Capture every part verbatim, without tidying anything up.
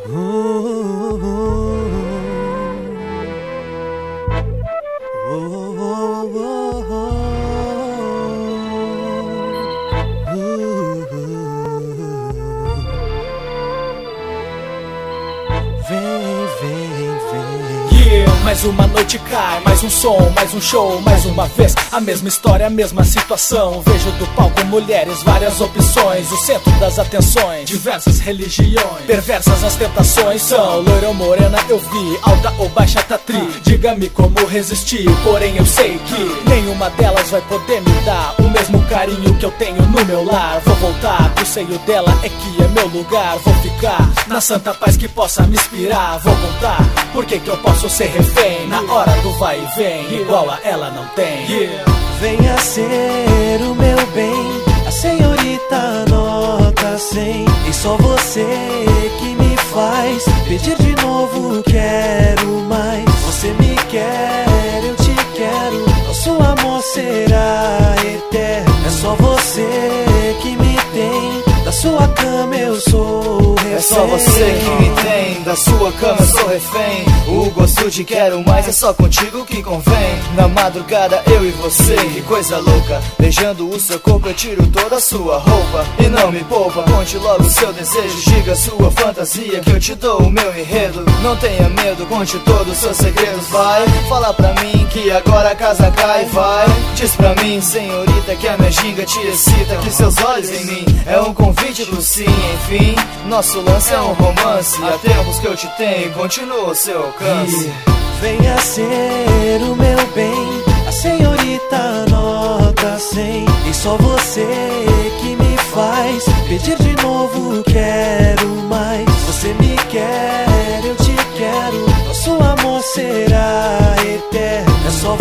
Mais uma noite cai, mais um som, mais um show, mais uma vez a mesma história, a mesma situação. Vejo do palco mulheres, várias opções, o centro das atenções, diversas religiões, perversas as tentações são. Loira ou morena eu vi, alta ou baixa tá tri. Diga-me como resistir, porém eu sei que nenhuma delas vai poder me dar o mesmo carinho que eu tenho no meu lar. Vou voltar pro seio dela, é que é meu lugar. Vou ficar na santa paz que possa me inspirar. Vou contar por que que eu posso ser refém na hora do vai e vem, igual a ela não tem. Yeah. Venha ser o meu bem, a senhorita nota cem. E só você que me faz pedir de novo, quero mais. Você me quer, eu te quero, nosso amor será eterno. É só você que me tem, da sua cama eu sou refém. É só você que me tem, da sua cama eu sou refém. O gosto de quero mais é só contigo que convém. Na madrugada eu e você, que coisa louca. Beijando o seu corpo eu tiro toda a sua roupa. E não me poupa, conte logo o seu desejo. Diga a sua fantasia que eu te dou o meu enredo. Não tenha medo, conte todos os seus segredos. Vai, fala pra mim que agora a casa cai. Vai, diz pra mim, senhorita, que a minha ginga te excita. Que seus olhos em mim é um convite pro sim. Enfim, nosso lance é um romance. Há tempos que eu te tenho, continua o seu alcance. Venha ser o meu bem, a senhorita nota cem. E só você que me faz pedir de novo, quero mais. Você me quer, eu te quero, nosso amor será eterno. É só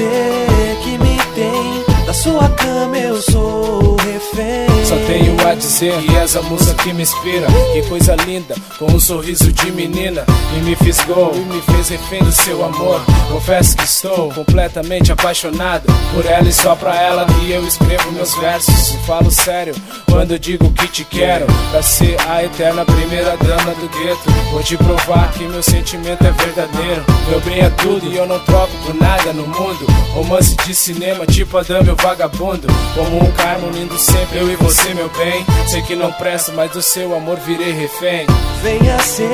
você que me tem, da sua cama eu sou refém. Só tenho a dizer que és a musa que me inspira. Que coisa linda, com um sorriso de menina. E me fisgou, e me fez refém do seu amor. Confesso que estou completamente apaixonado por ela e só pra ela que eu escrevo meus versos. E falo sério quando digo que te quero, pra ser a eterna primeira dama do gueto. Vou te provar que meu sentimento é verdadeiro. Meu bem é tudo e eu não troco por nada no mundo. Romance de cinema tipo a dama e o vagabundo. Como um Carmo lindo sempre, eu e você, meu bem. Sei que não presto, mas do seu amor virei refém. Venha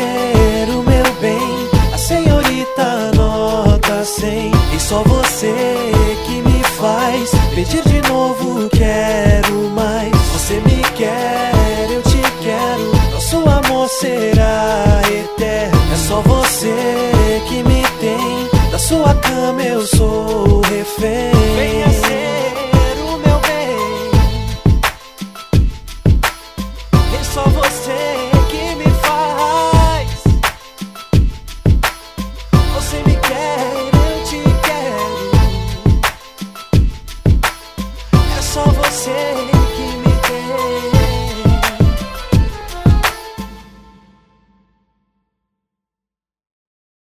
ser o meu bem, a senhorita nota cem. E só você que me faz pedir de novo, quero mais. Você me quer, eu te quero, nosso amor será eterno. É só você que me tem, da sua cama eu sou refém. Venha